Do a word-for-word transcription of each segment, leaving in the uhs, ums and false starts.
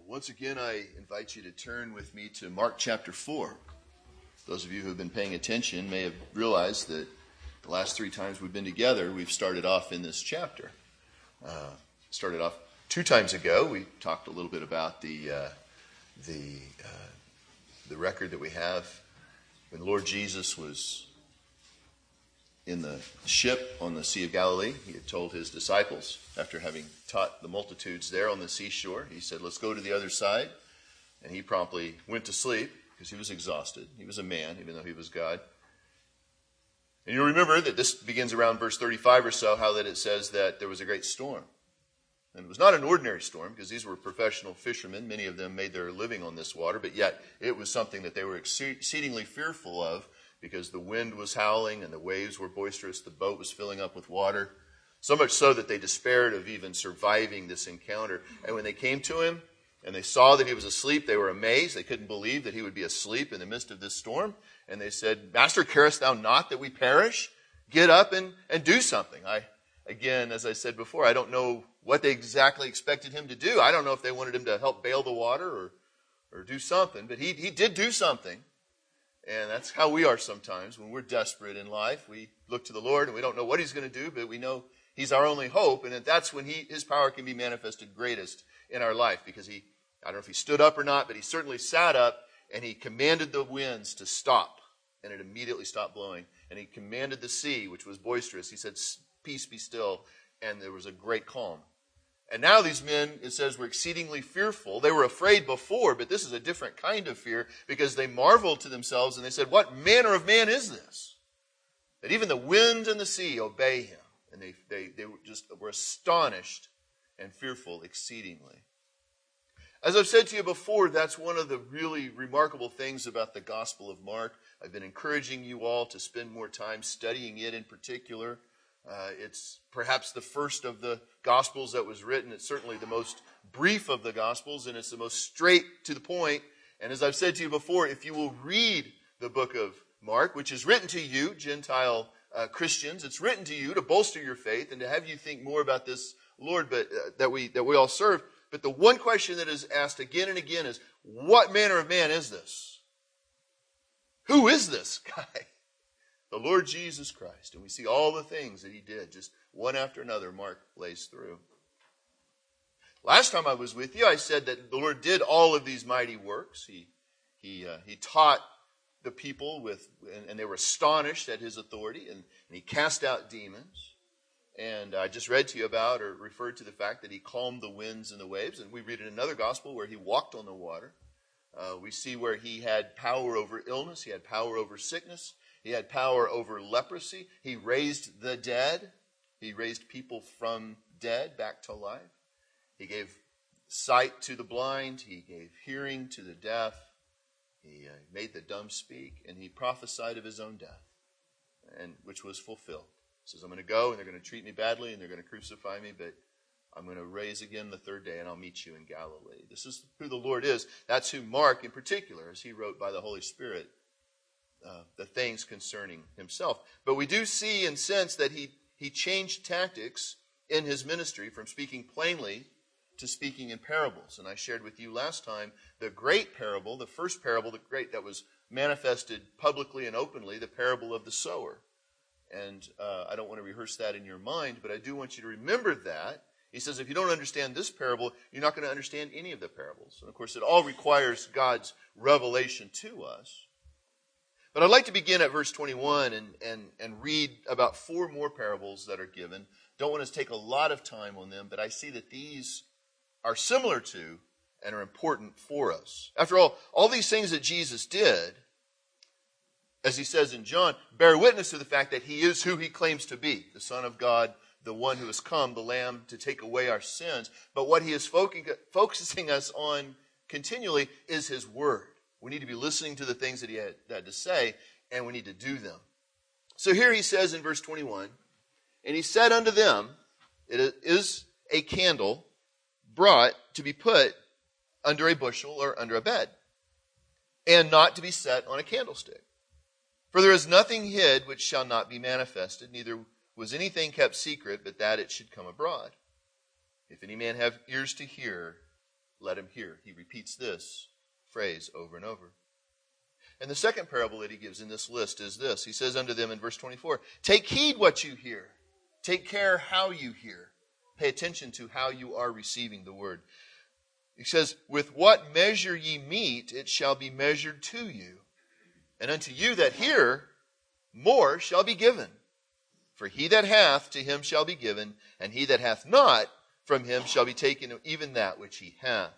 Once again, I invite you to turn with me to Mark chapter four. Those of you who have been paying attention may have realized that the last three times we've been together, we've started off in this chapter. Uh, started off two times ago. We talked a little bit about the uh, the uh, the record that we have when the Lord Jesus was in the ship on the Sea of Galilee. He had told his disciples, after having taught the multitudes there on the seashore, he said, let's go to the other side. And he promptly went to sleep because he was exhausted. He was a man, even though he was God. And you'll remember that this begins around verse thirty-five or so, how that it says that there was a great storm. And it was not an ordinary storm, because these were professional fishermen. Many of them made their living on this water, but yet it was something that they were exceedingly fearful of, because the wind was howling and the waves were boisterous. The boat was filling up with water, so much so that they despaired of even surviving this encounter. And when they came to him and they saw that he was asleep, they were amazed. They couldn't believe that he would be asleep in the midst of this storm. And they said, Master, carest thou not that we perish? Get up and, and do something. I, again, as I said before, I don't know what they exactly expected him to do. I don't know if they wanted him to help bail the water or, or do something, but he, he did do something. And that's how we are sometimes when we're desperate in life. We look to the Lord and we don't know what he's going to do, but we know he's our only hope. And that's when he, his power can be manifested greatest in our life, because he, I don't know if he stood up or not, but he certainly sat up and he commanded the winds to stop, and it immediately stopped blowing. And he commanded the sea, which was boisterous. He said, peace, be still. And there was a great calm. And now these men, it says, were exceedingly fearful. They were afraid before, but this is a different kind of fear, because they marveled to themselves and they said, what manner of man is this, that even the wind and the sea obey him? And they, they, they were just were astonished and fearful exceedingly. As I've said to you before, that's one of the really remarkable things about the Gospel of Mark. I've been encouraging you all to spend more time studying it in particular. Uh, it's perhaps the first of the Gospels that was written. It's certainly the most brief of the Gospels, and it's the most straight to the point. And as I've said to you before, if you will read the book of Mark, which is written to you, Gentile uh, Christians, it's written to you to bolster your faith and to have you think more about this Lord but uh, that we that we all serve. But the one question that is asked again and again is, what manner of man is this? Who is this guy? The Lord Jesus Christ. And we see all the things that he did, just one after another, Mark lays through. Last time I was with you, I said that the Lord did all of these mighty works. He he uh, he taught the people with, and, and they were astonished at his authority, and, and he cast out demons. And I just read to you about, or referred to the fact that he calmed the winds and the waves. And we read in another gospel where he walked on the water. Uh, we see where he had power over illness. He had power over sickness. He had power over leprosy. He raised the dead. He raised people from dead back to life. He gave sight to the blind. He gave hearing to the deaf. He uh, made the dumb speak. And he prophesied of his own death, and which was fulfilled. He says, I'm going to go, and they're going to treat me badly, and they're going to crucify me, but I'm going to raise again the third day, and I'll meet you in Galilee. This is who the Lord is. That's who Mark, in particular, as he wrote by the Holy Spirit, Uh, the things concerning himself. But we do see and sense that he, he changed tactics in his ministry from speaking plainly to speaking in parables. And I shared with you last time the great parable, the first parable, the great that was manifested publicly and openly, the parable of the sower. And uh, I don't want to rehearse that in your mind, but I do want you to remember that. He says, if you don't understand this parable, you're not going to understand any of the parables. And of course, it all requires God's revelation to us. But I'd like to begin at verse twenty-one and, and, and read about four more parables that are given. Don't want to take a lot of time on them, but I see that these are similar to and are important for us. After all, all these things that Jesus did, as he says in John, bear witness to the fact that he is who he claims to be, the Son of God, the one who has come, the Lamb to take away our sins. But what he is focusing us on continually is his word. We need to be listening to the things that he had, had to say, and we need to do them. So here he says in verse twenty-one, and he said unto them, it is a candle brought to be put under a bushel or under a bed, and not to be set on a candlestick. For there is nothing hid which shall not be manifested, neither was anything kept secret, but that it should come abroad. If any man have ears to hear, let him hear. He repeats this phrase over and over. And the second parable that he gives in this list is this. He says unto them in verse twenty-four, take heed what you hear. Take care how you hear. Pay attention to how you are receiving the word. He says, with what measure ye mete, it shall be measured to you. And unto you that hear, more shall be given. For he that hath, to him shall be given, and he that hath not, from him shall be taken even that which he hath.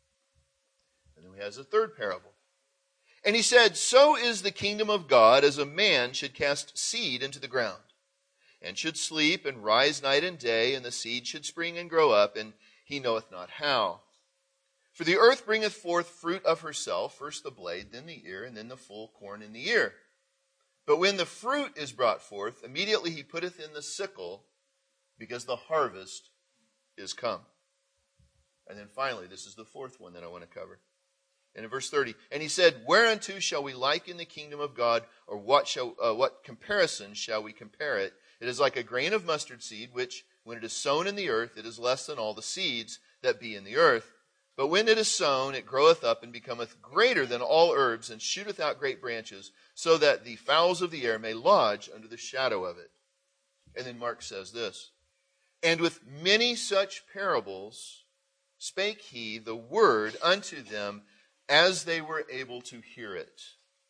And then he has a third parable. And he said, so is the kingdom of God as a man should cast seed into the ground, and should sleep and rise night and day, and the seed should spring and grow up, and he knoweth not how. For the earth bringeth forth fruit of herself, first the blade, then the ear, and then the full corn in the ear. But when the fruit is brought forth, immediately he putteth in the sickle, because the harvest is come. And then finally, this is the fourth one that I want to cover. And in verse thirty, and he said, whereunto shall we liken the kingdom of God, or what shall uh, what comparison shall we compare it? It is like a grain of mustard seed, which, when it is sown in the earth, it is less than all the seeds that be in the earth. But when it is sown, it groweth up and becometh greater than all herbs, and shooteth out great branches, so that the fowls of the air may lodge under the shadow of it. And then Mark says this, and with many such parables spake he the word unto them, as they were able to hear it.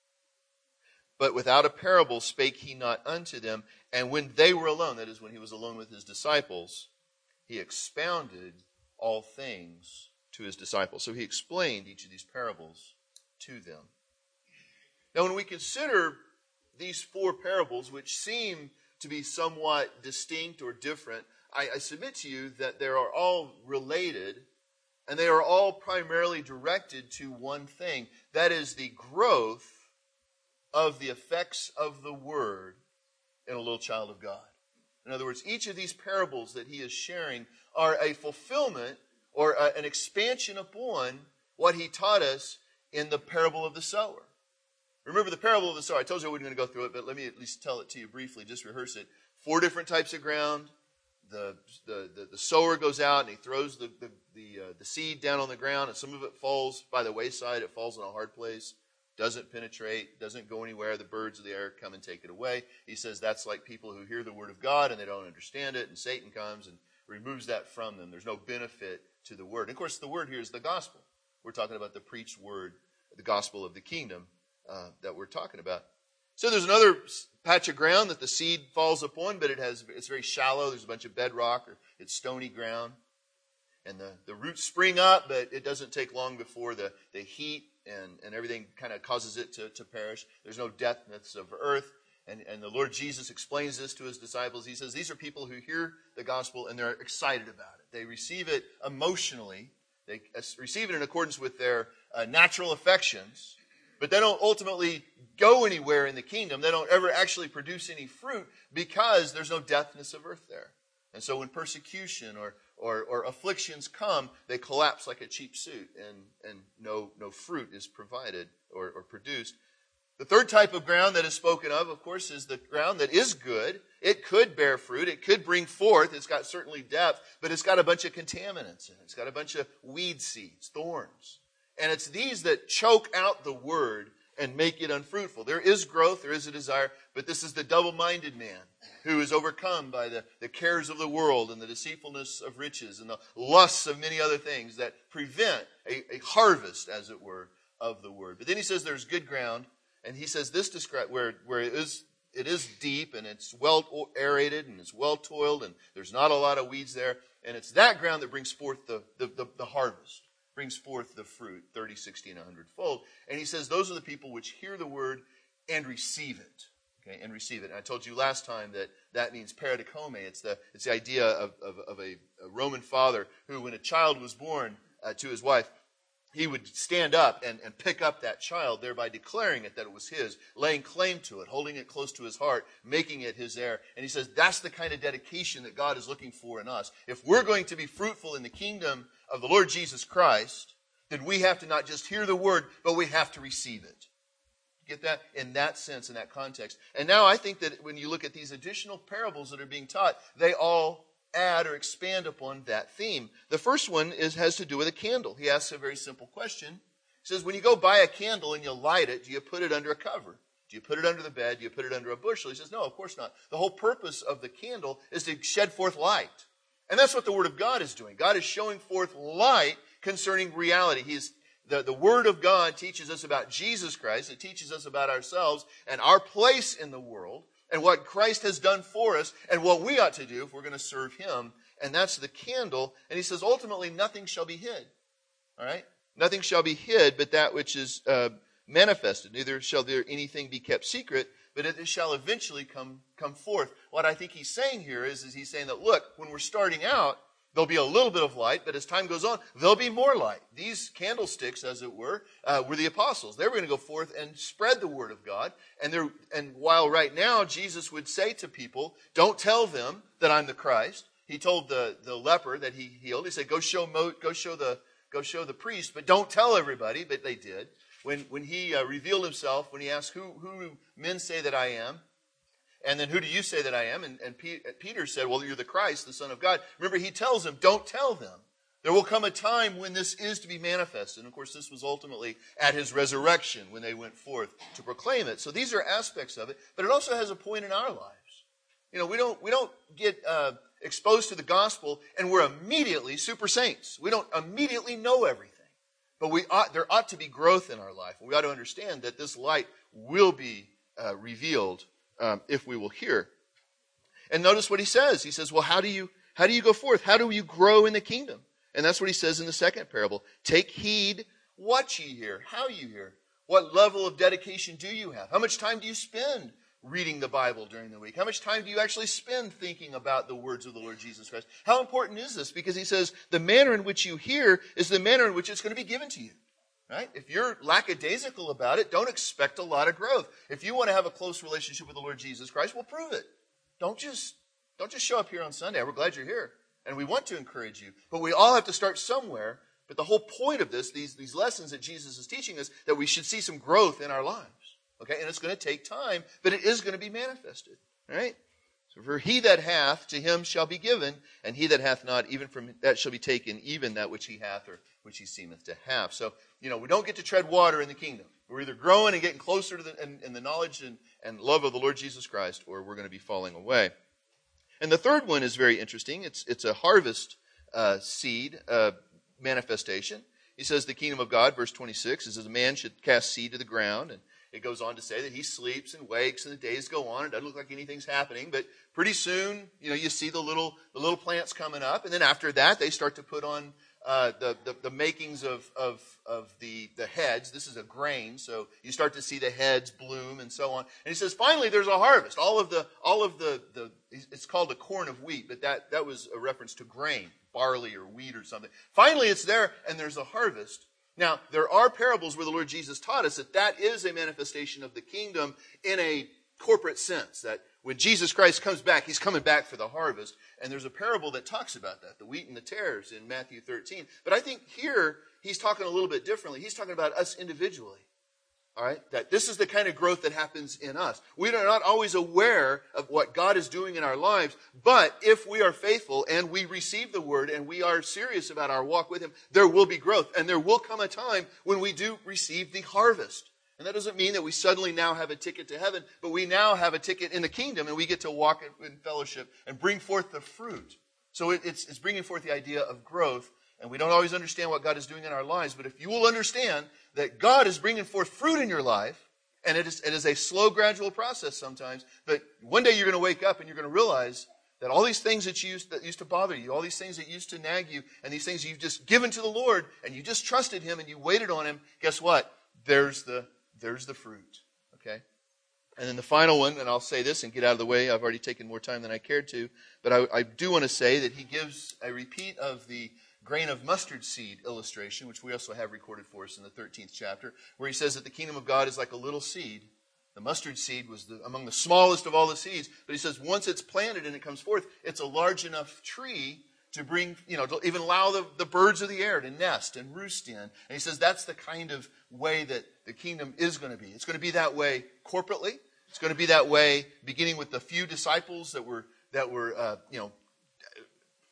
But without a parable spake he not unto them. And when they were alone, that is, when he was alone with his disciples, he expounded all things to his disciples. So he explained each of these parables to them. Now, when we consider these four parables, which seem to be somewhat distinct or different, I, I submit to you that they are all related, and they are all primarily directed to one thing. That is the growth of the effects of the word in a little child of God. In other words, each of these parables that he is sharing are a fulfillment or a, an expansion upon what he taught us in the parable of the sower. Remember the parable of the sower. I told you I wasn't going to go through it, but let me at least tell it to you briefly, just rehearse it. Four different types of ground. The, the, the, the sower goes out and he throws the, the, the, uh, the seed down on the ground, and some of it falls by the wayside. It falls in a hard place, doesn't penetrate, doesn't go anywhere. The birds of the air come and take it away. He says that's like people who hear the word of God and they don't understand it, and Satan comes and removes that from them. There's no benefit to the word. And of course, the word here is the gospel. We're talking about the preached word, the gospel of the kingdom uh, that we're talking about. So there's another patch of ground that the seed falls upon, but it has it's very shallow. There's a bunch of bedrock, or it's stony ground. And the, the roots spring up, but it doesn't take long before the, the heat and, and everything kind of causes it to, to perish. There's no depthness of earth. And, and the Lord Jesus explains this to his disciples. He says these are people who hear the gospel and they're excited about it. They receive it emotionally. They receive it in accordance with their uh, natural affections. But they don't ultimately go anywhere in the kingdom. They don't ever actually produce any fruit because there's no depthness of earth there. And so when persecution or, or, or afflictions come, they collapse like a cheap suit, and, and no, no fruit is provided or, or produced. The third type of ground that is spoken of, of course, is the ground that is good. It could bear fruit. It could bring forth. It's got certainly depth, but it's got a bunch of contaminants in it. It's got a bunch of weed seeds, thorns. And it's these that choke out the word and make it unfruitful. There is growth, there is a desire, but this is the double-minded man who is overcome by the, the cares of the world and the deceitfulness of riches and the lusts of many other things that prevent a, a harvest, as it were, of the word. But then he says there's good ground, and he says this describe where, where it is it is deep and it's well aerated and it's well toiled and there's not a lot of weeds there, and it's that ground that brings forth the, the, the, the harvest. Brings forth the fruit, thirty, sixty, and a hundred fold. And he says those are the people which hear the word and receive it. Okay, and receive it. And I told you last time that that means paradikome. It's the, it's the idea of, of, of a, a Roman father who, when a child was born uh, to his wife, he would stand up and, and pick up that child, thereby declaring it that it was his, laying claim to it, holding it close to his heart, making it his heir. And he says that's the kind of dedication that God is looking for in us. If we're going to be fruitful in the kingdom of the Lord Jesus Christ, then we have to not just hear the word, but we have to receive it. Get that? In that sense, in that context. And now I think that when you look at these additional parables that are being taught, they all add or expand upon that theme. The first one is has to do with a candle. He asks a very simple question. He says, when you go buy a candle and you light it, do you put it under a cover? Do you put it under the bed? Do you put it under a bushel? He says, no, of course not. The whole purpose of the candle is to shed forth light. And that's what the Word of God is doing. God is showing forth light concerning reality. He is, the, the Word of God teaches us about Jesus Christ. It teaches us about ourselves and our place in the world and what Christ has done for us and what we ought to do if we're going to serve Him. And that's the candle. And he says, ultimately, nothing shall be hid. All right? Nothing shall be hid but that which is uh, manifested. Neither shall there anything be kept secret, but it shall eventually come, come forth. What I think he's saying here is, is he's saying that, look, when we're starting out, there'll be a little bit of light, but as time goes on, there'll be more light. These candlesticks, as it were, uh, were the apostles. They were going to go forth and spread the word of God. And they're, and while right now Jesus would say to people, don't tell them that I'm the Christ. He told the, the leper that he healed. He said, go show Mo, go show the go show the priest, but don't tell everybody. But they did. When when he uh, revealed himself, when he asked, who who do men say that I am? And then, who do you say that I am? And, and P- Peter said, well, you're the Christ, the Son of God. Remember, he tells them, don't tell them. There will come a time when this is to be manifested. And, of course, this was ultimately at his resurrection when they went forth to proclaim it. So these are aspects of it. But it also has a point in our lives. You know, we don't, we don't get uh, exposed to the gospel and we're immediately super saints. We don't immediately know everything. But we ought, there ought to be growth in our life. We ought to understand that this light will be uh, revealed Um, if we will hear. And notice what he says. He says, well, how do you how do you go forth? How do you grow in the kingdom? And that's what he says in the second parable. Take heed what ye hear, how you hear. What level of dedication do you have? How much time do you spend reading the Bible during the week? How much time do you actually spend thinking about the words of the Lord Jesus Christ? How important is this? Because he says the manner in which you hear is the manner in which it's going to be given to you. Right? If you're lackadaisical about it, don't expect a lot of growth. If you want to have a close relationship with the Lord Jesus Christ, well, prove it. Don't just, don't just show up here on Sunday. We're glad you're here. And we want to encourage you. But we all have to start somewhere. But the whole point of this, these, these lessons that Jesus is teaching us, that we should see some growth in our lives. Okay? And it's going to take time, but it is going to be manifested. All right? So for he that hath, to him shall be given, and he that hath not, even from that shall be taken, even that which he hath, or which he seemeth to have. So, you know, we don't get to tread water in the kingdom. We're either growing and getting closer to the, in, in the knowledge and, and love of the Lord Jesus Christ, or we're going to be falling away. And the third one is very interesting. It's it's a harvest uh, seed uh, manifestation. He says the kingdom of God, verse twenty-six, is as a man should cast seed to the ground. And it goes on to say that he sleeps and wakes and the days go on. It doesn't look like anything's happening, but pretty soon, you know, you see the little the little plants coming up. And then after that, they start to put on Uh, the, the, the makings of, of, of the, the heads. This is a grain, so you start to see the heads bloom and so on. And he says, finally, there's a harvest. All of the, all of the, the it's called the corn of wheat, but that, that was a reference to grain, barley or wheat or something. Finally, it's there, and there's a harvest. Now, there are parables where the Lord Jesus taught us that that is a manifestation of the kingdom in a corporate sense, that when Jesus Christ comes back, he's coming back for the harvest. And there's a parable that talks about that, the wheat and the tares in Matthew thirteen. But I think here he's talking a little bit differently. He's talking about us individually. All right? That this is the kind of growth that happens in us. We are not always aware of what God is doing in our lives, but if we are faithful and we receive the word and we are serious about our walk with him, there will be growth. And there will come a time when we do receive the harvest. And that doesn't mean that we suddenly now have a ticket to heaven, but we now have a ticket in the kingdom, and we get to walk in fellowship and bring forth the fruit. So it's, it's bringing forth the idea of growth, and we don't always understand what God is doing in our lives, but if you will understand that God is bringing forth fruit in your life, and it is, it is a slow, gradual process sometimes, but one day you're going to wake up and you're going to realize that all these things that, you used, that used to bother you, all these things that used to nag you, and these things you've just given to the Lord, and you just trusted him, and you waited on him, guess what? There's the There's the fruit, okay? And then the final one, and I'll say this and get out of the way. I've already taken more time than I cared to. But I, I do want to say that he gives a repeat of the grain of mustard seed illustration, which we also have recorded for us in the thirteenth chapter, where he says that the kingdom of God is like a little seed. The mustard seed was the, among the smallest of all the seeds. But he says once it's planted and it comes forth, it's a large enough tree to bring, you know, to even allow the, the birds of the air to nest and roost in. And he says that's the kind of way that the kingdom is going to be. It's going to be that way corporately. It's going to be that way beginning with the few disciples that were, that were uh, you know,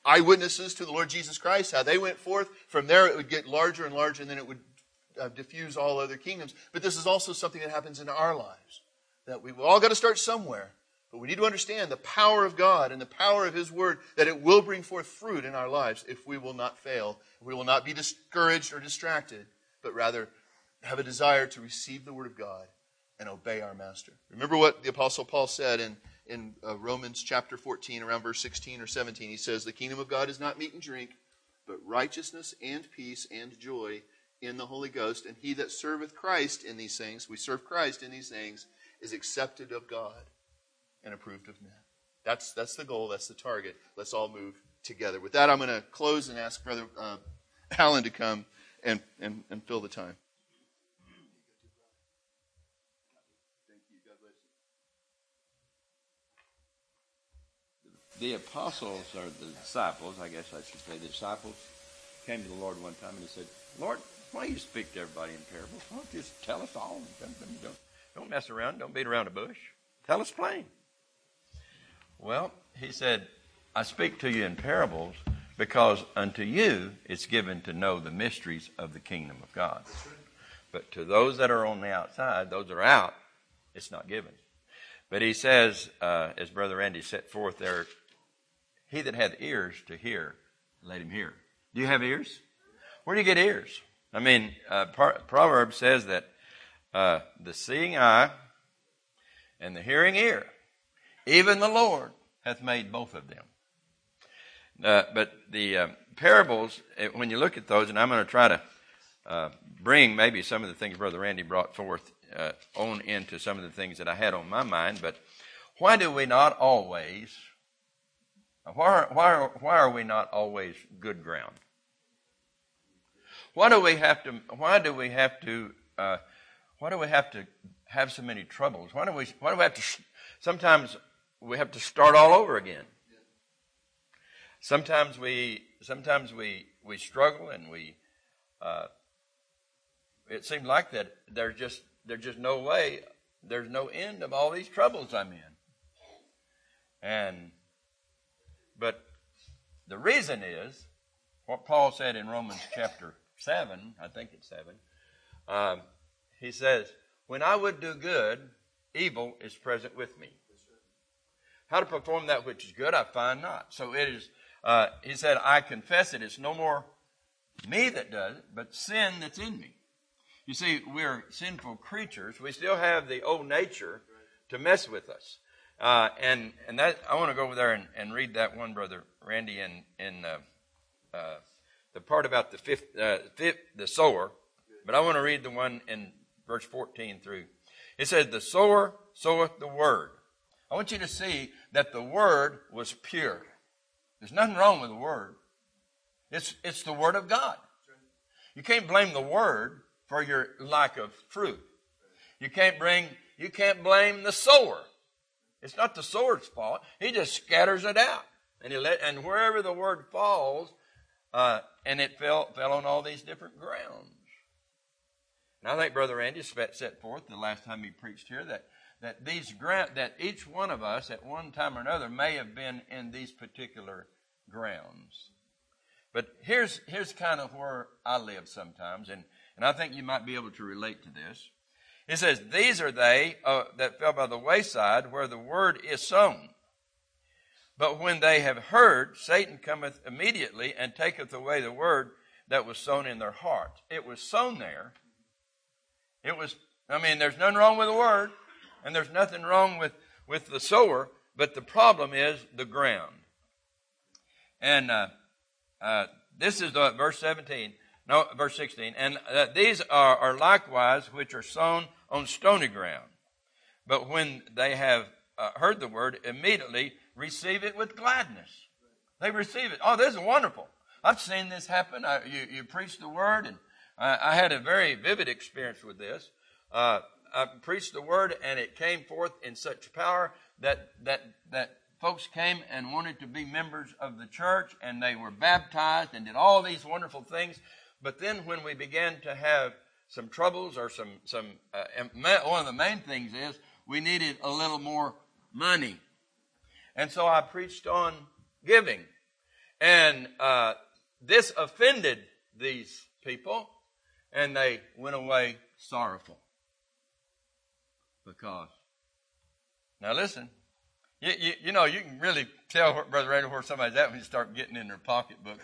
eyewitnesses to the Lord Jesus Christ, how they went forth. From there it would get larger and larger, and then it would uh, diffuse all other kingdoms. But this is also something that happens in our lives, that we've all got to start somewhere. But we need to understand the power of God and the power of His Word, that it will bring forth fruit in our lives if we will not fail. We will not be discouraged or distracted, but rather have a desire to receive the Word of God and obey our Master. Remember what the Apostle Paul said in, in uh, Romans chapter fourteen, around verse sixteen or seventeen. He says, the kingdom of God is not meat and drink, but righteousness and peace and joy in the Holy Ghost. And he that serveth Christ in these things, we serve Christ in these things, is accepted of God and approved of men. That's that's the goal. That's the target. Let's all move together. With that, I'm going to close and ask Brother uh, Alan to come and, and, and fill the time. Thank you. God bless you. The apostles, or the disciples, I guess I should say, the disciples came to the Lord one time and he said, Lord, why do you speak to everybody in parables? Why don't you just tell us all? Don't, don't, don't mess around. Don't beat around the bush. Tell us plain. Well, he said, I speak to you in parables because unto you it's given to know the mysteries of the kingdom of God. But to those that are on the outside, those that are out, it's not given. But he says, uh, as Brother Randy set forth there, he that hath ears to hear, let him hear. Do you have ears? Where do you get ears? I mean, uh, par- Proverbs says that uh, the seeing eye and the hearing ear, even the Lord hath made both of them. Uh, but the uh, parables, when you look at those, and I'm going to try to uh, bring maybe some of the things Brother Randy brought forth uh, on into some of the things that I had on my mind. But why do we not always, why, why, why are we not always good ground? Why do we have to, why do we have to, uh, why do we have to have so many troubles? Why do we, why do we have to, sometimes we have to start all over again. Sometimes we, sometimes we, we struggle and we, uh, it seems like that there's just, there's just no way, there's no end of all these troubles I'm in. And, but the reason is what Paul said in Romans chapter seven, I think it's seven. Um, he says, when I would do good, evil is present with me. How to perform that which is good, I find not. So it is, uh, he said, I confess it. It's no more me that does it, but sin that's in me. You see, we're sinful creatures. We still have the old nature to mess with us. Uh, and, and that, I want to go over there and, and read that one, Brother Randy, in, in, uh, uh, the part about the fifth, uh, fifth, the sower. But I want to read the one in verse fourteen through. It says, the sower soweth the word. I want you to see that the word was pure. There's nothing wrong with the word. It's, it's the word of God. You can't blame the word for your lack of fruit. You can't bring, you can't blame the sower. It's not the sower's fault. He just scatters it out. And he let, and wherever the word falls, uh, and it fell, fell on all these different grounds. And I think Brother Andy set forth the last time he preached here that that these ground, that each one of us at one time or another may have been in these particular grounds. But here's here's kind of where I live sometimes, and, and I think you might be able to relate to this. It says, these are they uh, that fell by the wayside where the word is sown. But when they have heard, Satan cometh immediately and taketh away the word that was sown in their heart. It was sown there. It was, I mean, there's nothing wrong with the word. And there's nothing wrong with, with the sower, but the problem is the ground. And uh, uh, this is uh, verse seventeen, no, verse sixteen. And uh, these are, are likewise which are sown on stony ground. But when they have uh, heard the word, immediately receive it with gladness. They receive it. Oh, this is wonderful. I've seen this happen. I, you, you preach the word, and I, I had a very vivid experience with this. Uh, I preached the word, and it came forth in such power that that that folks came and wanted to be members of the church, and they were baptized and did all these wonderful things. But then when we began to have some troubles or some, some uh, one of the main things is we needed a little more money. And so I preached on giving. And uh, this offended these people, and they went away sorrowful. Because, now listen, you, you, you know, you can really tell, where, Brother Randall, where somebody's at when you start getting in their pocketbook.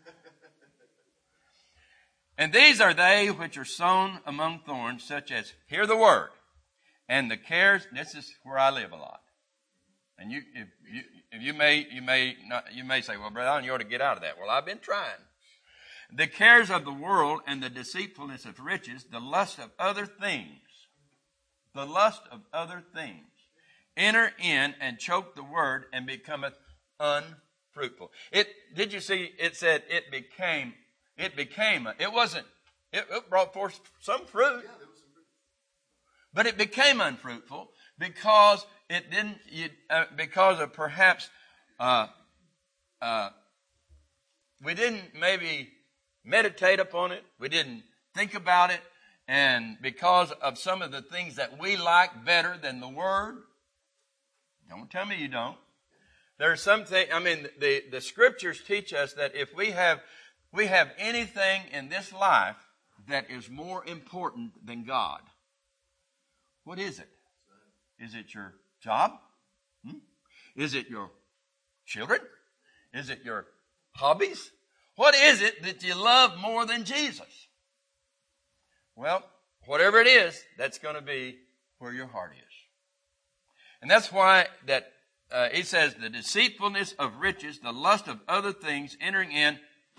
And these are they which are sown among thorns, such as hear the word, and the cares. This is where I live a lot. And you, if you, if you may, you may not, you may say, "Well, Brother Allen, you ought to get out of that." Well, I've been trying. The cares of the world and the deceitfulness of riches, the lust of other things, the lust of other things, enter in and choke the word, and becometh unfruitful. It did you see? It said it became. It became, it wasn't, it, it brought forth some fruit, but it became unfruitful because it didn't, you, uh, because of perhaps, uh, uh, we didn't maybe meditate upon it, we didn't think about it, and because of some of the things that we like better than the Word. Don't tell me you don't. There's something, I mean, the, the Scriptures teach us that if we have We have anything in this life that is more important than God, what is it? Is it your job? Hmm? Is it your children? Is it your hobbies? What is it that you love more than Jesus? Well, whatever it is, that's going to be where your heart is. And that's why that uh, he says the deceitfulness of riches, the lust of other things entering in.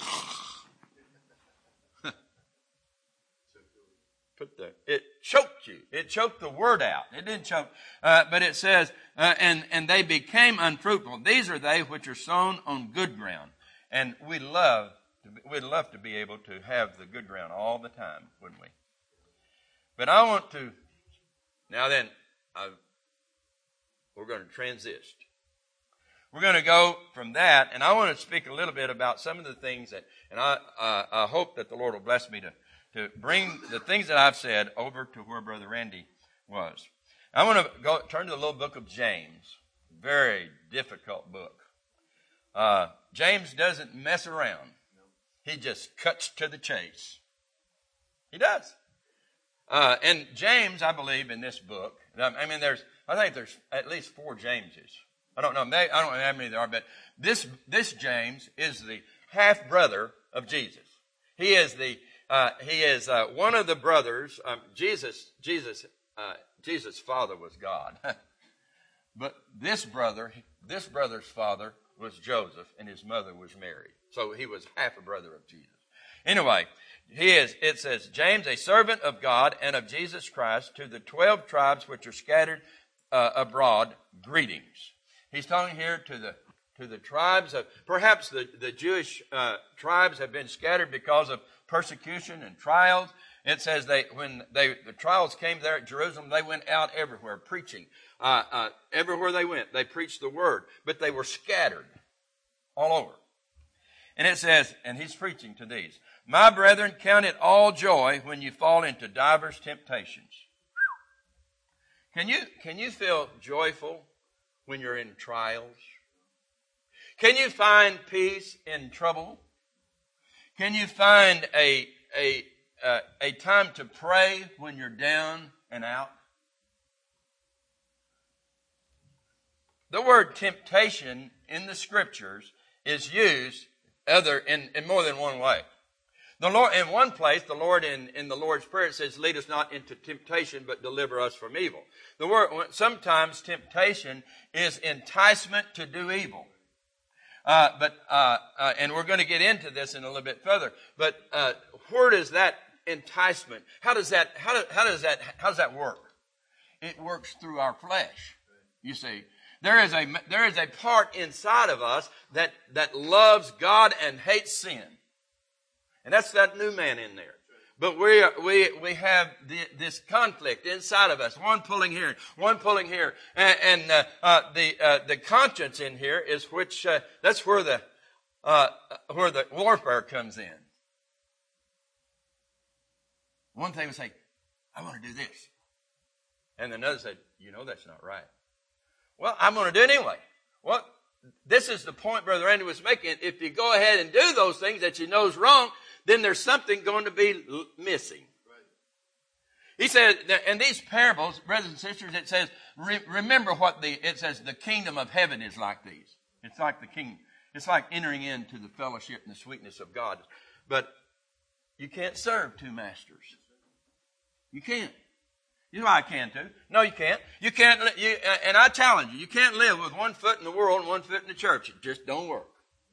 Put the, it choked you. It choked the word out. It didn't choke. Uh, but it says, uh, and, and they became unfruitful. These are they which are sown on good ground. And we love, to be, we'd love to be able to have the good ground all the time, wouldn't we? But I want to, now then, I, we're going to transition. We're going to go from that, and I want to speak a little bit about some of the things that, and I, uh, I hope that the Lord will bless me to to bring the things that I've said over to where Brother Randy was. I want to go turn to the little book of James. Very difficult book. Uh, James doesn't mess around. He just cuts to the chase. He does. Uh, and James, I believe, in this book, I mean, there's, I think there's at least four Jameses. I don't know, I don't know how many there are, but this, this James is the half brother of Jesus. He is the Uh, he is uh, one of the brothers. Um, Jesus, Jesus, uh, Jesus' father was God, but this brother, this brother's father was Joseph, and his mother was Mary. So he was half a brother of Jesus. Anyway, he is. It says, James, a servant of God and of Jesus Christ, to the twelve tribes which are scattered uh, abroad, greetings. He's talking here to the to the tribes of perhaps the the Jewish uh, tribes have been scattered because of persecution and trials. It says they when they the trials came there at Jerusalem, they went out everywhere preaching. Uh, uh, everywhere they went, they preached the word, but they were scattered all over. And it says, and he's preaching to these, my brethren, count it all joy when you fall into divers temptations. Can you can you feel joyful when you're in trials? Can you find peace in trouble? Can you find a, a, uh, a time to pray when you're down and out? The word temptation in the Scriptures is used other in, in more than one way. The Lord, in one place, the Lord in, in the Lord's Prayer says, lead us not into temptation, but deliver us from evil. The word, sometimes temptation is enticement to do evil. Uh, but, uh, uh, and we're going to get into this in a little bit further, but, uh, where does that enticement, how does that, how, do, how does that, how does that work? It works through our flesh. You see, there is a, there is a part inside of us that, that loves God and hates sin. And that's that new man in there. But we are, we we have the, this conflict inside of us, one pulling here, one pulling here, and, and uh, uh, the uh, the conscience in here is which uh, that's where the uh, where the warfare comes in. One thing would say, "I want to do this," and another said, "You know that's not right." Well, I'm going to do it anyway. Well, this is the point Brother Randy was making. If you go ahead and do those things that you know is wrong, then there's something going to be missing. He said, in these parables, brothers and sisters, it says, re- remember what the, it says, the kingdom of heaven is like these. It's like the kingdom. It's like entering into the fellowship and the sweetness of God. But you can't serve two masters. You can't. You know I can too. No, you can't. You can't, you, and I challenge you, you can't live with one foot in the world and one foot in the church. It just don't work.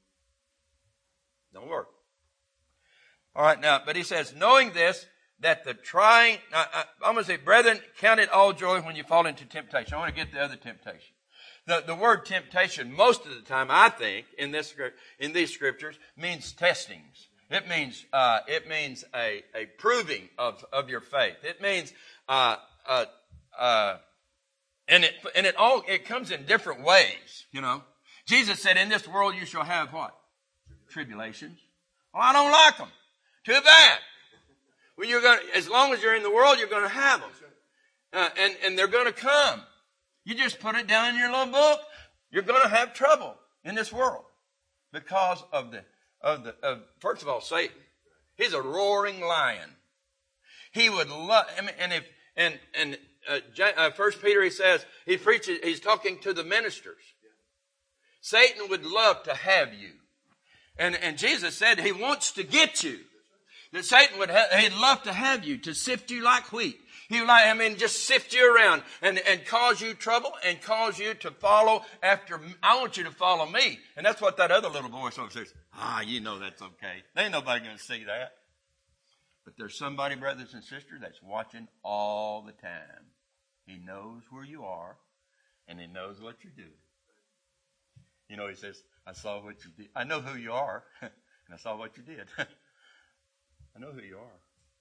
Don't work. All right, now, but he says, knowing this, that the trying, I, I, I'm going to say, brethren, count it all joy when you fall into temptation. I want to get the other temptation. The, the word temptation, most of the time, I think, in this in these scriptures, means testings. It means uh, it means a, a proving of, of your faith. It means uh, uh, uh, and it and it all it comes in different ways. You know, Jesus said, "In this world you shall have what? Tribulations." Well, I don't like them. Too bad. Well, you're going to, as long as you're in the world, you're going to have them. Uh, and, and they're going to come. You just put it down in your little book. You're going to have trouble in this world because of the, of the, of, first of all, Satan. He's a roaring lion. He would love, I mean, and if, and, and, uh, uh, First Peter, he says, he preaches, he's talking to the ministers. Satan would love to have you. And, and Jesus said he wants to get you. That Satan would ha- he'd love to have you, to sift you like wheat. He would like, I mean, just sift you around and, and cause you trouble and cause you to follow after, I want you to follow me. And that's what that other little voice over says. Ah, you know that's okay. There ain't nobody going to see that. But there's somebody, brothers and sisters, that's watching all the time. He knows where you are and he knows what you're doing. You know, he says, I saw what you did. I know who you are and I saw what you did. I know who you are.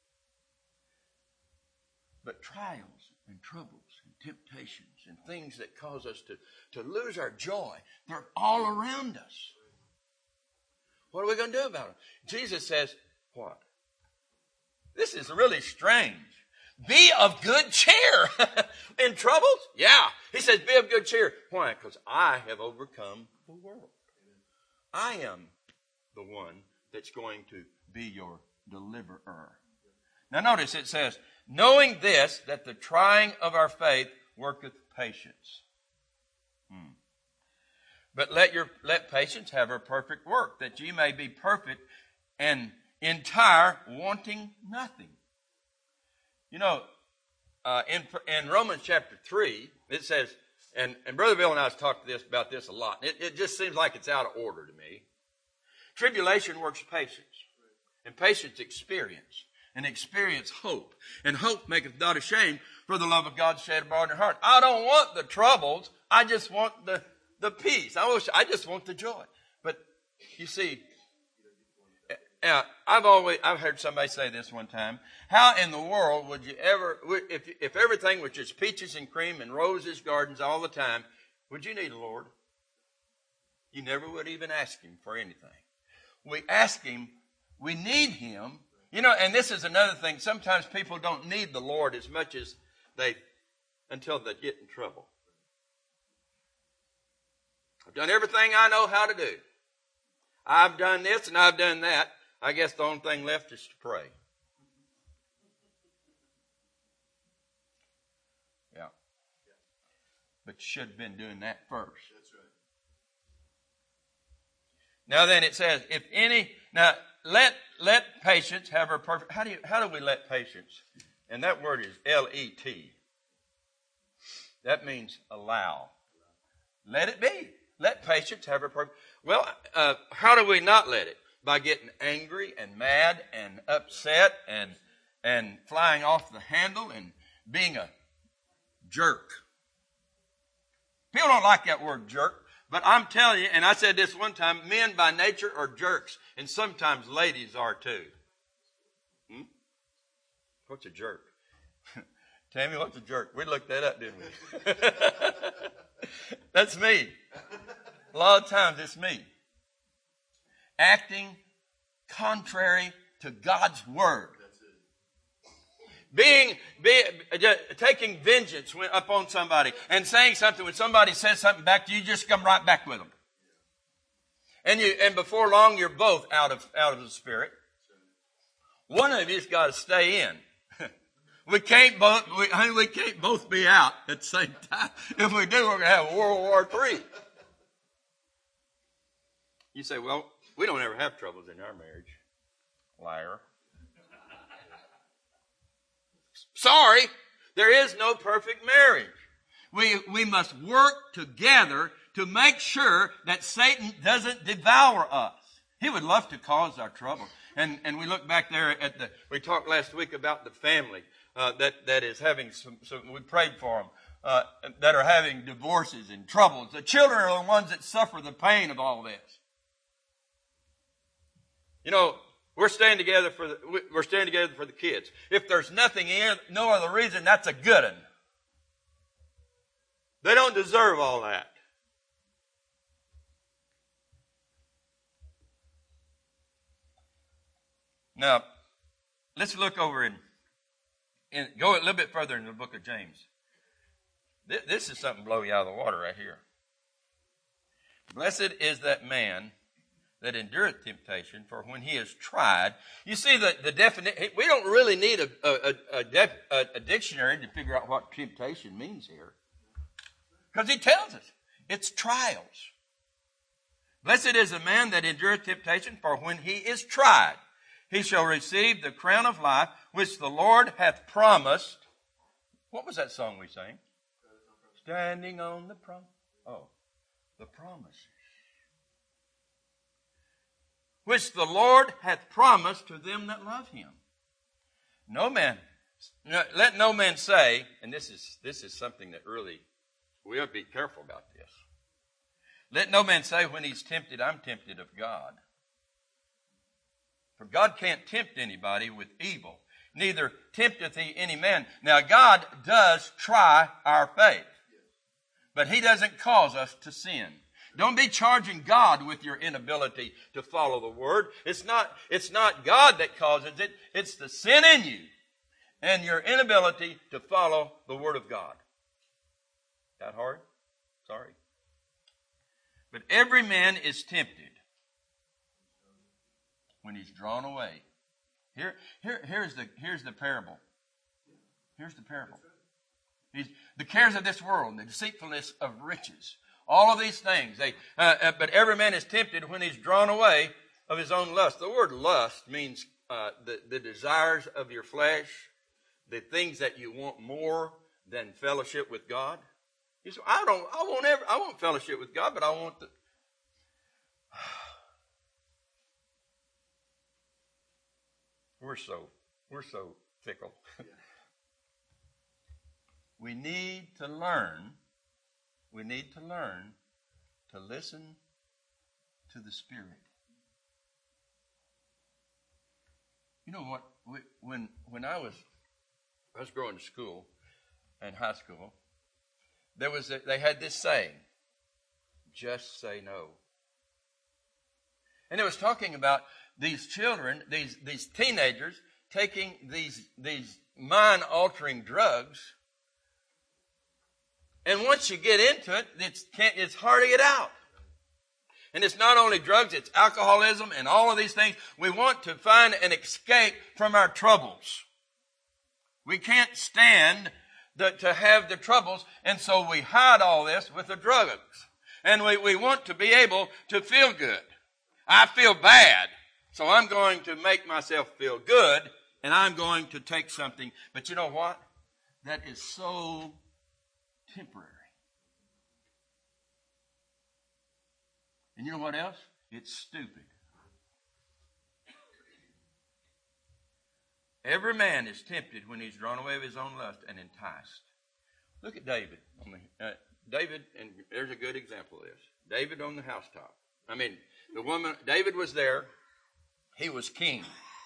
But trials and troubles and temptations and things that cause us to, to lose our joy, they're all around us. What are we going to do about them? Jesus says, what? This is really strange. Be of good cheer. In troubles? Yeah. He says, be of good cheer. Why? Because I have overcome the world. I am the one that's going to be your deliverer. Now notice it says, knowing this, that the trying of our faith worketh patience. Hmm. But let your let patience have her perfect work, that ye may be perfect and entire, wanting nothing. You know, uh, in in Romans chapter three, it says, and, and Brother Bill and I have talked this, about this a lot. It, it just seems like it's out of order to me. Tribulation works patience. And patience experience. And experience hope. And hope maketh not ashamed, for the love of God shed abroad in your heart. I don't want the troubles. I just want the, the peace. I wish, I just want the joy. But you see, uh, I've always, I've heard somebody say this one time. How in the world would you ever, if, if everything was just peaches and cream and roses gardens all the time, would you need a Lord? You never would even ask him for anything. We ask him, we need him. You know, and this is another thing. Sometimes people don't need the Lord as much as they, until they get in trouble. I've done everything I know how to do. I've done this and I've done that. I guess the only thing left is to pray. Yeah. But you should have been doing that first. That's right. Now then it says, if any, now let let patience have her perfect, how do you, how do we let patience? And that word is L E T. That means allow. Let it be. Let patience have her perfect. Well, uh, how do we not let it? By getting angry and mad and upset and and flying off the handle and being a jerk. People don't like that word jerk. But I'm telling you, and I said this one time, men by nature are jerks. And sometimes ladies are too. Hmm? What's a jerk? Tammy, what's a jerk? We looked that up, didn't we? That's me. A lot of times it's me. Acting contrary to God's word. Being, be, uh, taking vengeance when, upon somebody and saying something when somebody says something back to you, you just come right back with them. And you and before long you're both out of out of the Spirit. One of you's got to stay in. We can't both we, honey, we can't both be out at the same time. If we do, we're gonna have World War Three. You say, well, we don't ever have troubles in our marriage. Liar. Sorry, there is no perfect marriage. We, we must work together to make sure that Satan doesn't devour us. He would love to cause our trouble. And, and we look back there at the, we talked last week about the family uh, that, that is having some, some, we prayed for them, uh, that are having divorces and troubles. The children are the ones that suffer the pain of all this. You know, we're staying together for the, we're staying together for the kids. If there's nothing in, no other reason, that's a good one. They don't deserve all that. Now, let's look over and go a little bit further in the book of James. This, this is something to blow you out of the water right here. Blessed is that man that endureth temptation, for when he is tried. You see, the, the definition, we don't really need a, a, a, def, a, a dictionary to figure out what temptation means here. Because he tells us, it's trials. Blessed is the man that endureth temptation, for when he is tried, he shall receive the crown of life, which the Lord hath promised. What was that song we sang? Standing on the prom. Oh, the promises. Which the Lord hath promised to them that love him. No man, no, let no man say, and this is this is something that really, we ought to be careful about this. Let no man say when he's tempted, I'm tempted of God. For God can't tempt anybody with evil, neither tempteth he any man. Now God does try our faith, but he doesn't cause us to sin. Don't be charging God with your inability to follow the word. It's not, it's not God that causes it. It's the sin in you and your inability to follow the word of God. That hard? Sorry. But every man is tempted when he's drawn away. Here, here, here's the, here's the parable. Here's the parable. He's, the cares of this world and the deceitfulness of riches. All of these things. They, uh, uh, but every man is tempted when he's drawn away of his own lust. The word lust means uh, the, the desires of your flesh, the things that you want more than fellowship with God. You say, I don't, I won't ever, I want fellowship with God, but I want the. We're so, we're so fickle. We need to learn. We need to learn to listen to the Spirit. You know what? When when I was I was growing to school, in high school, there was a, they had this saying, "Just say no." And it was talking about these children, these these teenagers taking these these mind-altering drugs. And once you get into it, it's, can't, it's hard to get out. And it's not only drugs, it's alcoholism and all of these things. We want to find an escape from our troubles. We can't stand the, to have the troubles, and so we hide all this with the drugs. And we, we want to be able to feel good. I feel bad, so I'm going to make myself feel good, and I'm going to take something. But you know what? That is so temporary. And you know what else? It's stupid. Every man is tempted when he's drawn away of his own lust and enticed. Look at David. Uh, David, and there's a good example of this. David on the housetop. I mean, the woman, David was there. He was king.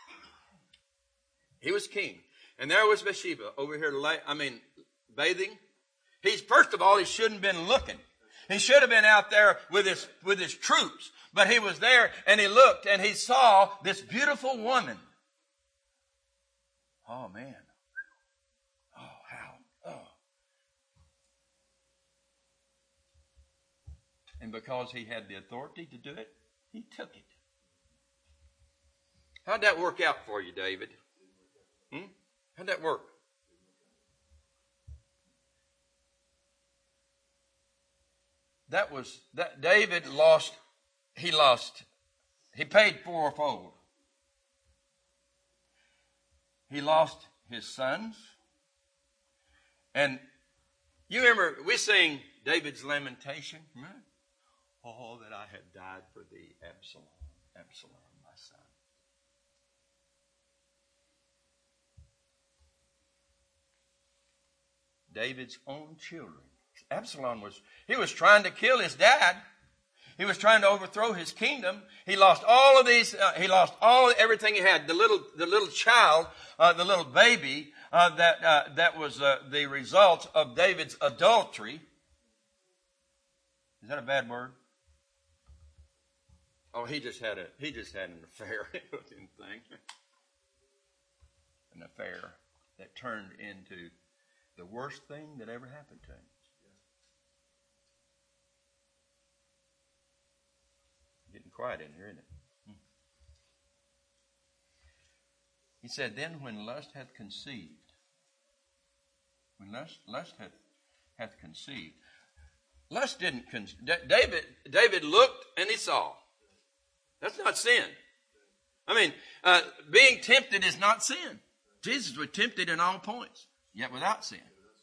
He was king. And there was Bathsheba over here, I mean, bathing. He's, first of all, he shouldn't have been looking. He should have been out there with his, with his troops. But he was there and he looked and he saw this beautiful woman. Oh, man. Oh, how? Oh. And because he had the authority to do it, He took it. How'd that work out for you, David? Hmm? How'd that work? That was, that David lost, he lost, he paid fourfold. He lost his sons. And you remember, we sing David's lamentation, right? Oh, that I had died for thee, Absalom, Absalom, my son. David's own children. Absalom was, he was trying to kill his dad. He was trying to overthrow his kingdom. He lost all of these, uh, he lost all everything he had. The little, the little child, uh, the little baby, uh, that, uh, that was, uh, the result of David's adultery. Is that a bad word? Oh, he just had a, he just had an affair. Thing. An affair that turned into the worst thing that ever happened to him. Getting quiet in here, isn't it? Hmm. He said, then when lust hath conceived, when lust, lust hath, hath conceived, lust didn't conceive. David, David looked and he saw. That's not sin. I mean, uh, being tempted is not sin. Jesus was tempted in all points, yet without sin.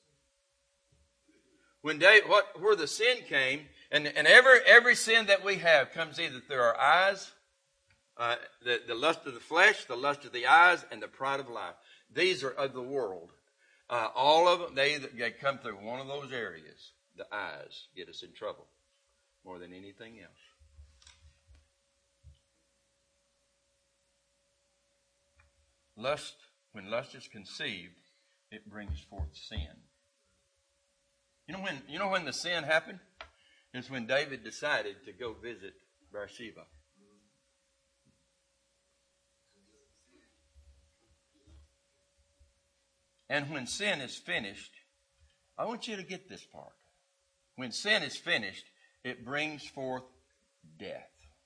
When David, what, where the sin came, and, and every, every sin that we have comes either through our eyes, uh, the, the lust of the flesh, the lust of the eyes, and the pride of life. These are of the world. Uh, all of them, they, they come through one of those areas. The eyes get us in trouble more than anything else. Lust, when lust is conceived, it brings forth sin. You know when, you know when the sin happened? It's when David decided to go visit Bathsheba. And when sin is finished, I want you to get this part. When sin is finished, it brings forth death.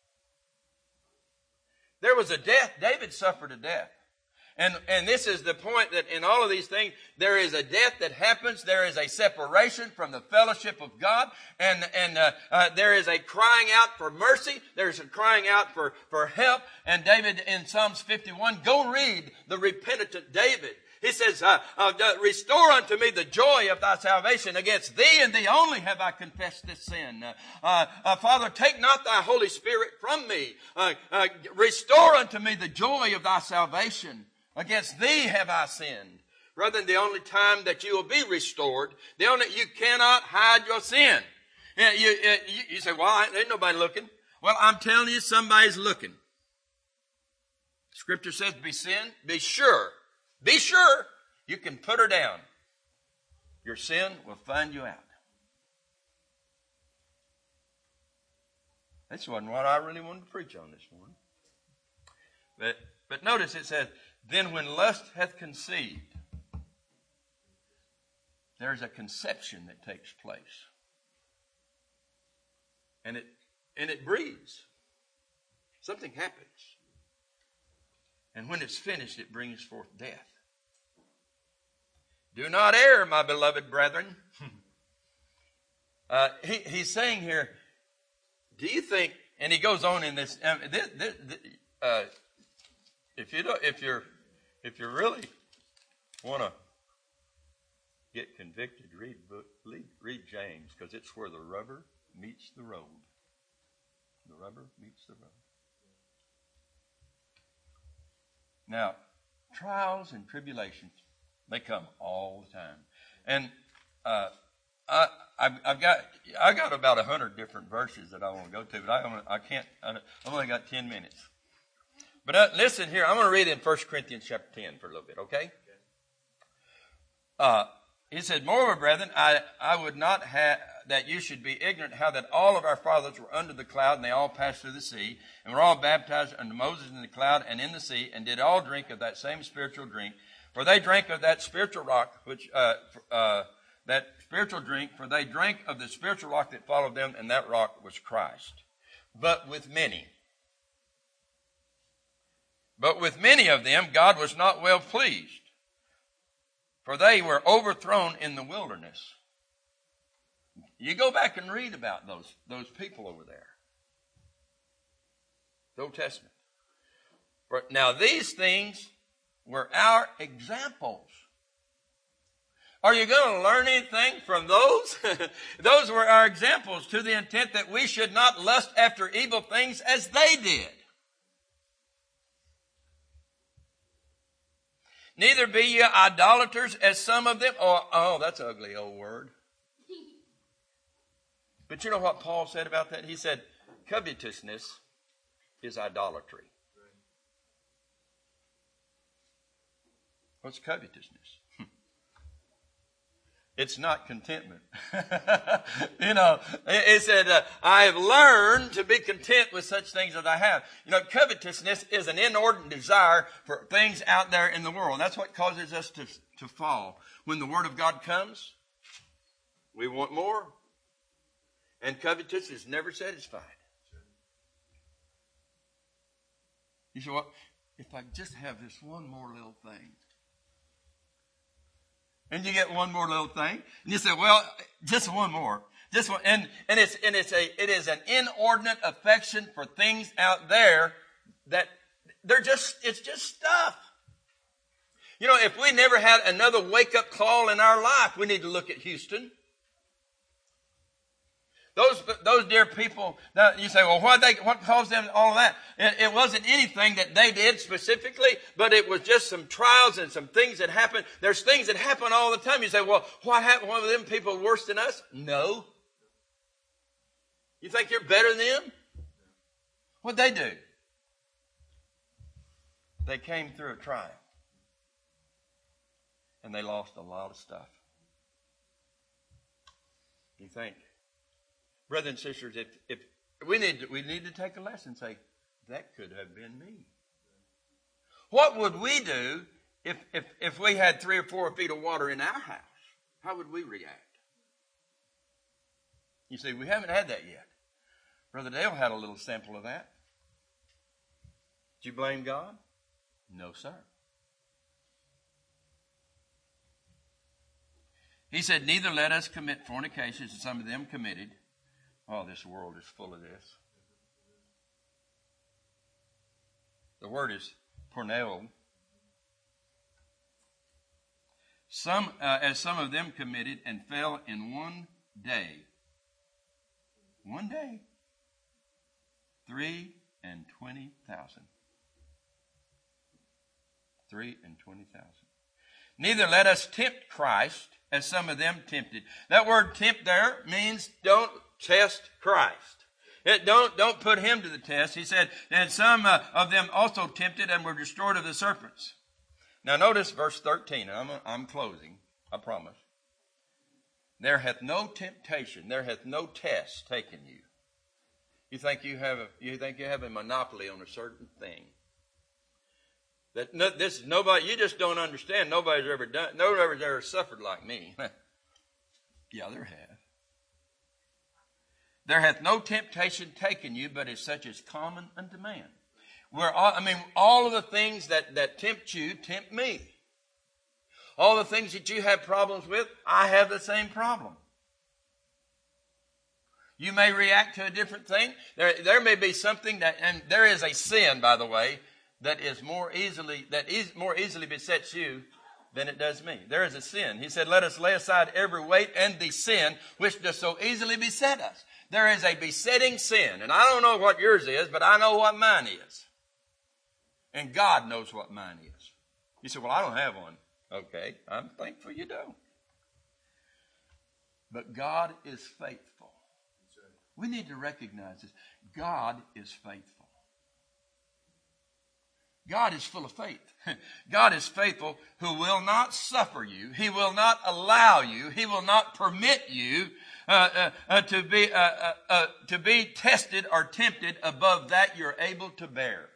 There was a death. David suffered a death. And, and this is the point that in all of these things, there is a death that happens. There is a separation from the fellowship of God. And, and, uh, uh, there is a crying out for mercy. There's a crying out for, for help. And David in Psalms fifty-one, go read the repentant David. He says, uh, uh, restore unto me the joy of thy salvation. Against thee and thee only have I confessed this sin. Uh, uh, uh, Father, take not thy Holy Spirit from me. Uh, uh, restore unto me the joy of thy salvation. Against thee have I sinned. Brother, the only time that you will be restored, the only, you cannot hide your sin. You, you, you, you say, well, ain't nobody looking. Well, I'm telling you, somebody's looking. Scripture says, be sin, be sure. Be sure you can put her down. Your sin will find you out. This wasn't what I really wanted to preach on this morning. But, but notice it says, then when lust hath conceived, there's a conception that takes place. And it, and it breeds. Something happens. And when it's finished, it brings forth death. Do not err, my beloved brethren. uh, he, he's saying here, do you think, and he goes on in this, um, this, this, this uh, if you don't, if you're, if you really want to get convicted, read book, read, read James, because it's where the rubber meets the road. The rubber meets the road. Now, trials and tribulations, they come all the time. And uh, I, I've, I've got I got about a hundred different verses that I want to go to, but I only, I can't. I've only got ten minutes. But uh, listen here, I'm going to read in First Corinthians chapter ten for a little bit, okay? Uh, he said, moreover, brethren, I, I would not have that you should be ignorant how that all of our fathers were under the cloud, and they all passed through the sea, and were all baptized unto Moses in the cloud and in the sea, and did all drink of that same spiritual drink. For they drank of that spiritual rock, which uh, uh, that spiritual drink, for they drank of the spiritual rock that followed them, and that rock was Christ. But with many, But with many of them God was not well pleased, for they were overthrown in the wilderness. You go back and read about those, those people over there. The Old Testament. For, now these things were our examples. Are you going to learn anything from those? Those were our examples, to the intent that we should not lust after evil things as they did. Neither be ye idolaters as some of them. Oh, oh, that's an ugly old word. But you know what Paul said about that? He said, covetousness is idolatry. What's covetousness? It's not contentment. You know, it said, uh, I have learned to be content with such things as I have. You know, covetousness is an inordinate desire for things out there in the world. That's what causes us to, to fall. When the Word of God comes, we want more. And covetousness is never satisfied. You say, well, if I just have this one more little thing. And you get one more little thing. And you say, well, just one more. Just one. And, and it's, and it's a, it is an inordinate affection for things out there that they're just, it's just stuff. You know, if we never had another wake-up call in our life, we need to look at Houston. Those, those dear people, that you say, well, what, they, what caused them all of that? It, it wasn't anything that they did specifically, but it was just some trials and some things that happened. There's things that happen all the time. You say, well, what happened? One of them people worse than us? No. You think you're better than them? What'd they do? They came through a trial. And they lost a lot of stuff. You think? Brothers and sisters, if, if we need to, we need to take a lesson and say, that could have been me. What would we do if, if, if we had three or four feet of water in our house? How would we react? You see, we haven't had that yet. Brother Dale had a little sample of that. Did you blame God? No, sir. He said, neither let us commit fornications, as some of them committed. Oh, this world is full of this. The word is porneo. Some, uh, as some of them committed and fell in one day. One day. Three and twenty thousand. Three and twenty thousand. Neither let us tempt Christ, as some of them tempted. That word tempt there means don't test Christ. It don't, don't put him to the test. He said, and some uh, of them also tempted and were destroyed of the serpents. Now notice verse thirteen. I'm, I'm closing. I promise. There hath no temptation, there hath no test taken you. You think you have a, you think you have a monopoly on a certain thing. That no, this nobody, you just don't understand. Nobody's ever done, nobody's ever suffered like me. Yeah, there have. There hath no temptation taken you, but is such as common unto man. We're all, I mean, all of the things that, that tempt you, tempt me. All the things that you have problems with, I have the same problem. You may react to a different thing. There, there may be something that, and there is a sin, by the way, that is more easily, that is more easily besets you than it does me. There is a sin. He said, let us lay aside every weight and the sin which does so easily beset us. There is a besetting sin. And I don't know what yours is, but I know what mine is. And God knows what mine is. You say, well, I don't have one. Okay, I'm thankful you don't. But God is faithful. We need to recognize this. God is faithful. God is full of faith. God is faithful, who will not suffer you. He will not allow you. He will not permit you uh, uh, uh, to be uh, uh, uh, to be tested or tempted above that you're able to bear.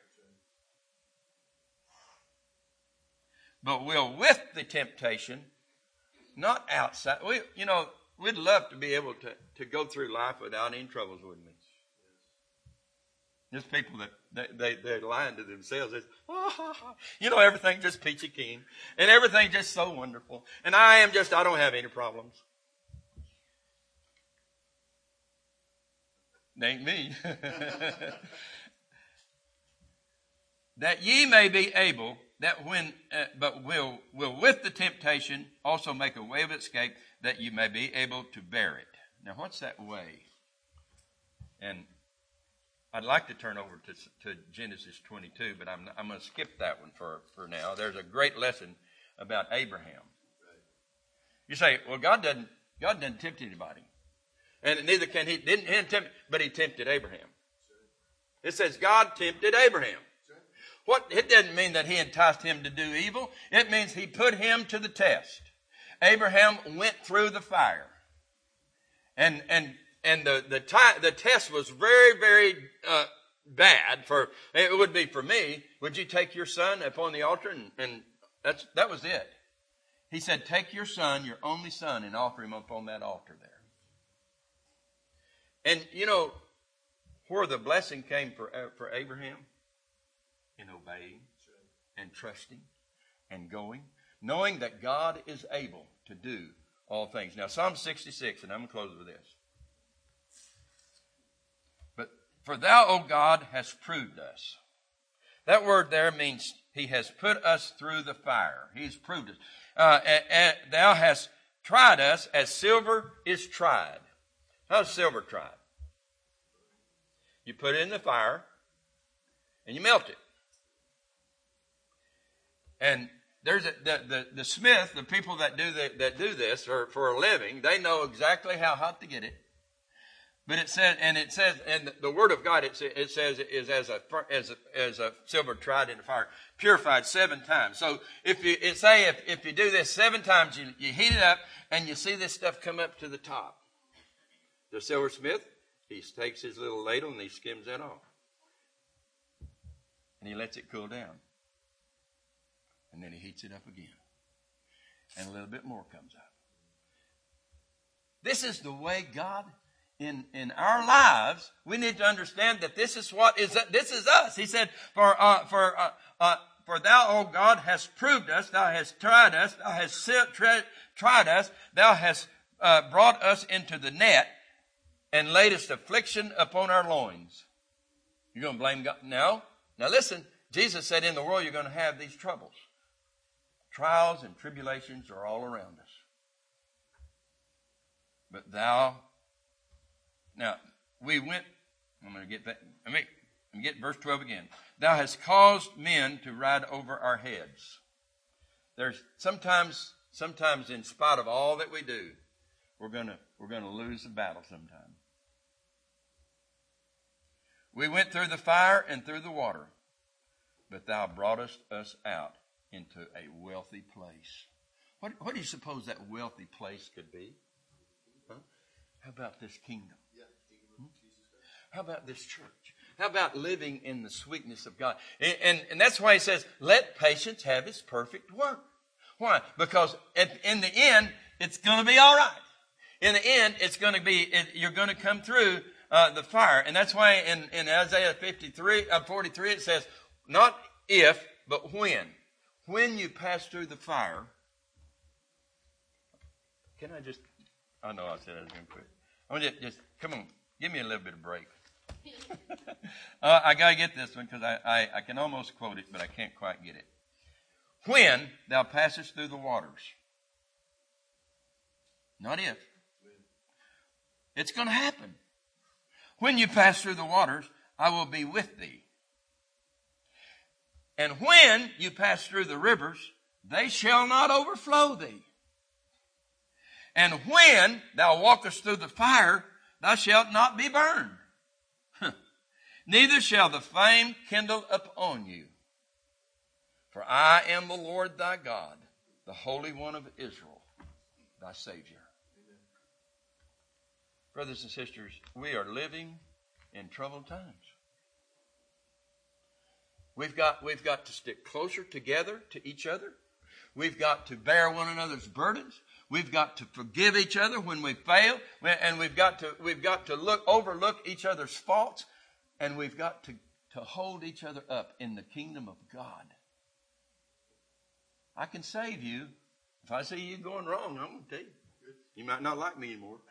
But will with the temptation, not outside. We, you know, we'd love to be able to, to go through life without any troubles, wouldn't we? There's people that they, they, they're lying to themselves. It's, oh, ha, ha. You know, everything just peachy keen. And everything just so wonderful. And I am just, I don't have any problems. It ain't me. That ye may be able, that when, uh, but will, will with the temptation also make a way of escape, that you may be able to bear it. Now, what's that way? And I'd like to turn over to, to Genesis twenty-two, but I'm, I'm going to skip that one for, for now. There's a great lesson about Abraham. You say, well, God doesn't, God doesn't tempt anybody. And neither can he, didn't, he didn't tempt, but he tempted Abraham. It says God tempted Abraham. What, it doesn't mean that he enticed him to do evil. It means he put him to the test. Abraham went through the fire. And, and, And the the, tie, the test was very, very uh, bad. For it would be for me. Would you take your son upon the altar? And, and that's that was it. He said, take your son, your only son, and offer him upon that altar there. And you know where the blessing came for uh, for Abraham? In obeying and trusting and going, knowing that God is able to do all things. Now, Psalm sixty-six, and I'm going to close with this. For thou, O God, hast proved us. That word there means he has put us through the fire. He's proved us. Uh, and, and thou hast tried us as silver is tried. How's silver tried? You put it in the fire and you melt it. And there's a, the, the, the smith, the people that do the, that do this or for a living, they know exactly how hot to get it. But it says, and it says, and the word of God, it, it says, is as a as a as a silver tried in the fire, purified seven times. So if you it say if, if you do this seven times, you, you heat it up, and you see this stuff come up to the top. The silversmith, he takes his little ladle and he skims that off, and he lets it cool down, and then he heats it up again, and a little bit more comes up. This is the way God. In, in our lives, we need to understand that this is what is this is us. He said, "For uh, for uh, uh, for thou, O God, hast proved us. Thou hast tried us. Thou hast tri- tried us. Thou hast uh, brought us into the net, and laidest affliction upon our loins." You're going to blame God? No. Now listen. Jesus said, "In the world, you're going to have these troubles. Trials and tribulations are all around us. But thou." Now, we went, I'm going to get that, let me, let me get verse twelve again. Thou hast caused men to ride over our heads. There's sometimes, sometimes in spite of all that we do, we're going to, we're going to lose the battle sometime. We went through the fire and through the water, but thou broughtest us out into a wealthy place. What, what do you suppose that wealthy place could be? Huh? How about this kingdom? How about this church? How about living in the sweetness of God? And, and, and that's why he says, let patience have its perfect work. Why? Because at, in the end, it's going to be all right. In the end, it's going to be, it, you're going to come through uh, the fire. And that's why in, in Isaiah fifty-three, uh, forty-three, it says, not if, but when. When you pass through the fire. Can I just, I know I said I was going to quit. I want you to just, come on, give me a little bit of break. uh, I got to get this one because I, I, I can almost quote it, but I can't quite get it. When thou passest through the waters. Not if. It's going to happen. When you pass through the waters, I will be with thee. And when you pass through the rivers, they shall not overflow thee. And when thou walkest through the fire, thou shalt not be burned. Neither shall the flame kindle upon you. For I am the Lord thy God, the Holy One of Israel, thy Savior. Amen. Brothers and sisters, we are living in troubled times. We've got, we've got to stick closer together to each other. We've got to bear one another's burdens. We've got to forgive each other when we fail, and we've got to we've got to look overlook each other's faults. And we've got to, to hold each other up in the kingdom of God. I can save you. If I see you going wrong, I'm going to tell you. You might not like me anymore.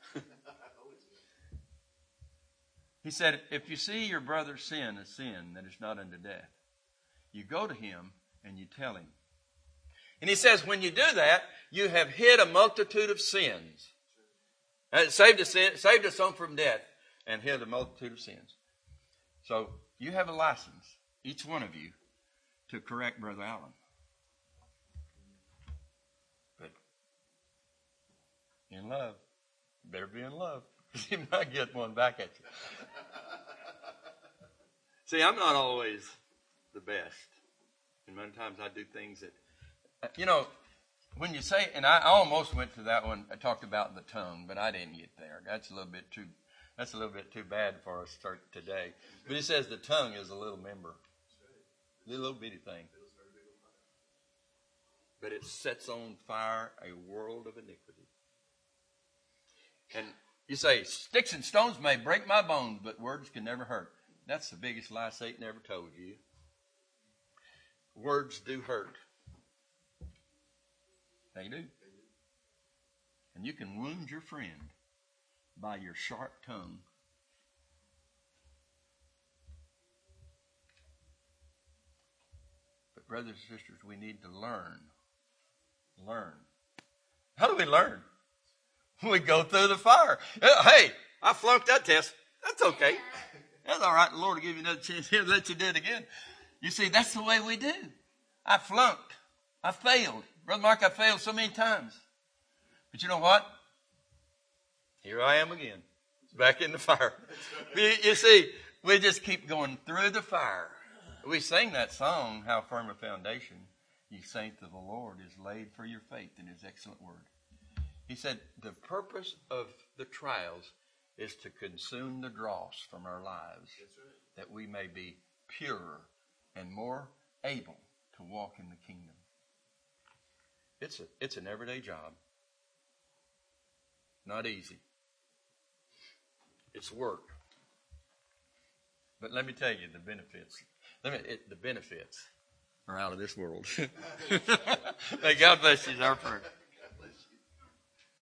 He said, if you see your brother sin a sin that is not unto death, you go to him and you tell him. And he says, when you do that, you have hid a multitude of sins. It saved us, saved us from death and hid a multitude of sins. So you have a license, each one of you, to correct Brother Allen. But in love, you better be in love, because he might get one back at you. See, I'm not always the best. And many times I do things that, you know, when you say, and I almost went to that one, I talked about the tongue, but I didn't get there. That's a little bit too, that's a little bit too bad for us start today. But it says the tongue is a little member. A little bitty thing. But it sets on fire a world of iniquity. And you say, sticks and stones may break my bones, but words can never hurt. That's the biggest lie Satan ever told you. Words do hurt. They do. And you can wound your friend by your sharp tongue. But brothers and sisters, we need to learn. Learn. How do we learn? We go through the fire. Hey, I flunked that test. That's okay. That's all right. The Lord will give you another chance. He'll let you do it again. You see, that's the way we do. I flunked. I failed. Brother Mark, I failed so many times. But you know what? Here I am again. Back in the fire. You, you see, we just keep going through the fire. We sing that song, How Firm a Foundation, Ye Saints of the Lord, is laid for your faith in his excellent word. He said, the purpose of the trials is to consume the dross from our lives, that we may be purer and more able to walk in the kingdom. It's a, it's an everyday job. Not easy. It's work. But let me tell you the benefits. Let me, it, the benefits are out of this world. May God bless you. Our prayer.